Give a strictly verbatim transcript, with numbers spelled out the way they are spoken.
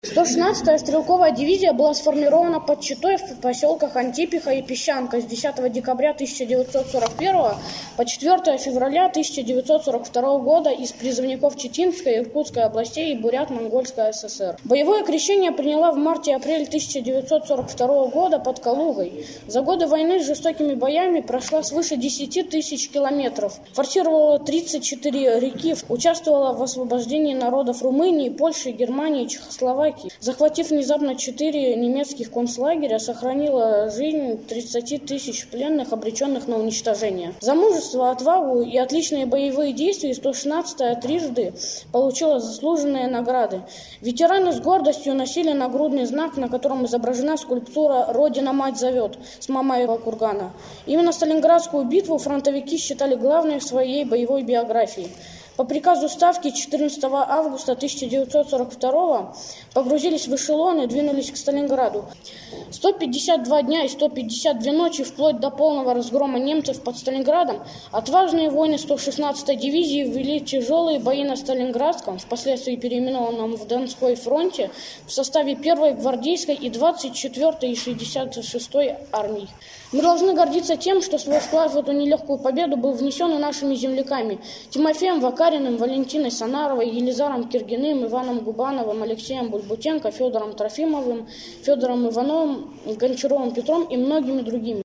сто шестнадцатая стрелковая дивизия была сформирована под Читой в поселках Антипиха и Песчанка с десятого декабря тысяча девятьсот сорок первого по четвёртое февраля тысяча девятьсот сорок второго года из призывников Читинской, Иркутской областей и Бурят-Монгольской ССР. Боевое крещение приняла в марте-апреле тысяча девятьсот сорок второго года под Калугой. За годы войны с жестокими боями прошла свыше десяти тысяч километров, форсировала тридцать четыре реки, участвовала в освобождении народов Румынии, Польши, Германии, Чехословакии. Захватив внезапно четыре немецких концлагеря, сохранила жизнь тридцати тысяч пленных, обреченных на уничтожение. За мужество, отвагу и отличные боевые действия сто шестнадцатая трижды получила заслуженные награды. Ветераны с гордостью носили нагрудный знак, на котором изображена скульптура «Родина-мать зовет» с Мамаева кургана. Именно Сталинградскую битву фронтовики считали главной в своей боевой биографии. По приказу Ставки четырнадцатого августа тысяча девятьсот сорок второго погрузились в эшелон и двинулись к Сталинграду. сто пятьдесят два дня и сто пятьдесят две ночи, вплоть до полного разгрома немцев под Сталинградом, отважные воины сто шестнадцатой дивизии ввели тяжелые бои на Сталинградском, впоследствии переименованном в Донской фронте, в составе первой гвардейской и двадцать четвёртой и шестьдесят шестой армий. Мы должны гордиться тем, что свой вклад в эту нелегкую победу был внесен и нашими земляками Тимофеем Вакариным, Валентиной Санаровой, Елизаром Киргиным, Иваном Губановым, Алексеем Бульбутенко, Федором Трофимовым, Федором Ивановым, Гончаровым Петром и многими другими.